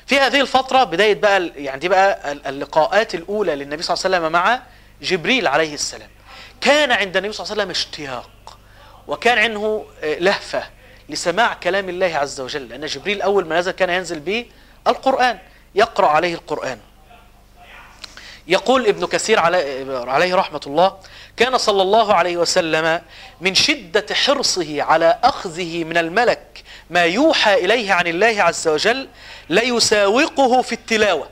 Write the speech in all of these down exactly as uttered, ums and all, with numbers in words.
في هذه الفترة بداية بقى يعني دي بقى اللقاءات الأولى للنبي صلى الله عليه وسلم مع جبريل عليه السلام. كان عند النبي صلى الله عليه وسلم اشتياق، وكان عنده لهفة لسماع كلام الله عز وجل، لأن جبريل أول ما نزل كان ينزل به القرآن، يقرأ عليه القرآن. يقول ابن كثير عليه رحمة الله: كان صلى الله عليه وسلم من شدة حرصه على أخذه من الملك ما يوحى إليه عن الله عز وجل ليساوقه في التلاوة.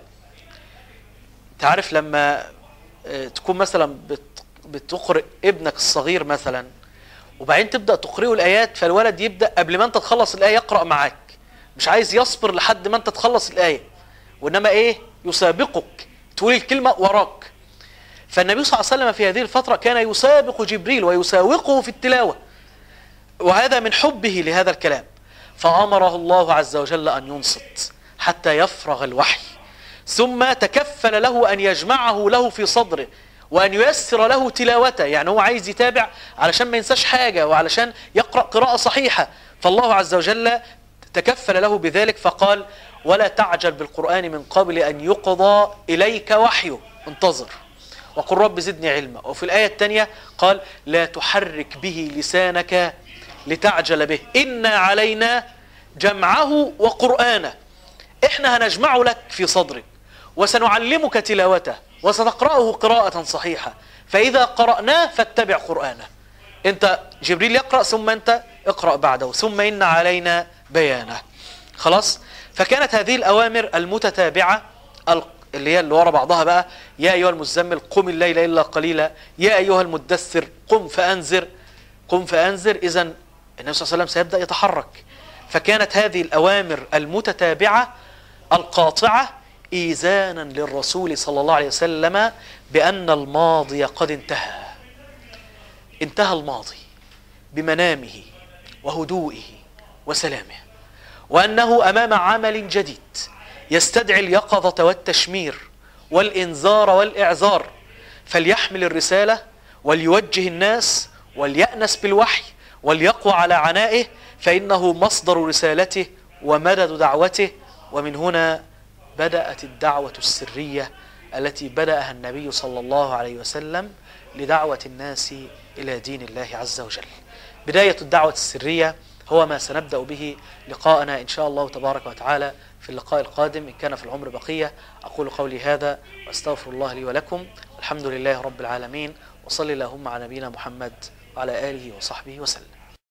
تعرف لما تكون مثلا بتقرئ ابنك الصغير مثلا، وبعدين تبدأ تقرئه الآيات، فالولد يبدأ قبل ما أنت تخلص الآية يقرأ معاك، مش عايز يصبر لحد ما أنت تخلص الآية، وإنما إيه؟ يسابقك، تقول الكلمة وراك. فالنبي صلى الله عليه وسلم في هذه الفترة كان يسابق جبريل ويساوقه في التلاوة، وهذا من حبه لهذا الكلام. فأمره الله عز وجل أن ينصت حتى يفرغ الوحي، ثم تكفل له أن يجمعه له في صدره وأن ييسر له تلاوته. يعني هو عايز يتابع علشان ما ينساش حاجة وعلشان يقرأ قراءة صحيحة، فالله عز وجل تكفل له بذلك. فقال: ولا تعجل بالقرآن من قبل أن يقضى إليك وحيه، انتظر وقل رب زدني علما. وفي الآية الثانية قال: لا تحرك به لسانك لتعجل به إنا علينا جمعه وقرآنه. إحنا هنجمعه لك في صدرك وسنعلمك تلاوته وستقرأه قراءة صحيحة، فإذا قرأناه فاتبع قرآنه. أنت جبريل يقرأ ثم أنت اقرأ بعده، ثم إن علينا بيانه. خلاص. فكانت هذه الأوامر المتتابعة اللي هي اللي ورا بعضها بقى: يا أيها المزمل قم الليل إلا قليلا، يا أيها المدثر قم فأنذر، قم فأنذر. إذن النبي صلى الله عليه وسلم سيبدأ يتحرك. فكانت هذه الأوامر المتتابعة القاطعة إيذانا للرسول صلى الله عليه وسلم بأن الماضي قد انتهى، انتهى الماضي بمنامه وهدوئه وسلامه، وأنه أمام عمل جديد يستدعي اليقظة والتشمير والإنذار والإعذار، فليحمل الرسالة وليوجه الناس وليأنس بالوحي وليقوى على عنائه، فإنه مصدر رسالته ومدد دعوته. ومن هنا بدأت الدعوة السرية التي بدأها النبي صلى الله عليه وسلم لدعوة الناس إلى دين الله عز وجل. بداية الدعوة السرية هو ما سنبدأ به لقاءنا إن شاء الله تبارك وتعالى في اللقاء القادم إن كان في العمر بقية. أقول قولي هذا وأستغفر الله لي ولكم. الحمد لله رب العالمين، وصلي اللهم على نبينا محمد وعلى آله وصحبه وسلم.